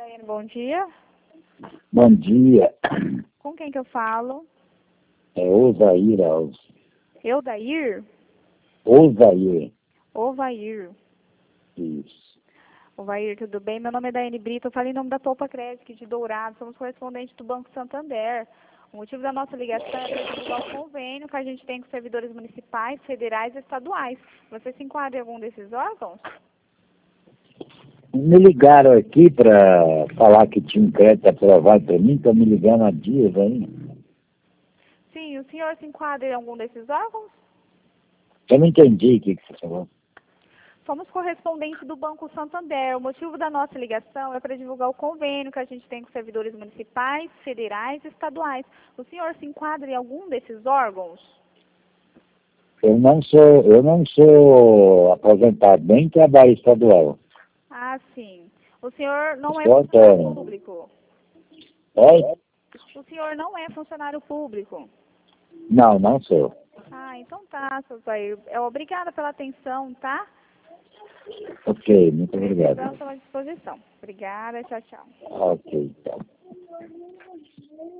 Daiane, bom dia. Bom dia. Com quem que eu falo? É Ovair Alves. Eudair? Ovair. Ovair. Isso. Ovair, tudo bem? Meu nome é Daiane Brito, eu falo em nome da Topa Crédito de Dourado, somos correspondentes do Banco Santander. O motivo da nossa ligação é para divulgar o convênio que a gente tem com servidores municipais, federais e estaduais. Você se enquadra em algum desses órgãos? Me ligaram aqui para falar que tinha um crédito aprovado para mim, estão me ligando há dias aí. Sim, o senhor se enquadra em algum desses órgãos? Eu não entendi o que você falou. Somos correspondentes do Banco Santander. O motivo da nossa ligação é para divulgar o convênio que a gente tem com servidores municipais, federais e estaduais. O senhor se enquadra em algum desses órgãos? Eu não sou aposentado, nem trabalho estadual. Ah, sim. O senhor não é Sou funcionário autônomo. público? É? O senhor não é funcionário público? Não sou. Ah, então tá, seu Jair. Obrigada pela atenção, tá? Ok, muito obrigado. Precisamos à disposição. Obrigada, tchau, tchau. Ok, então.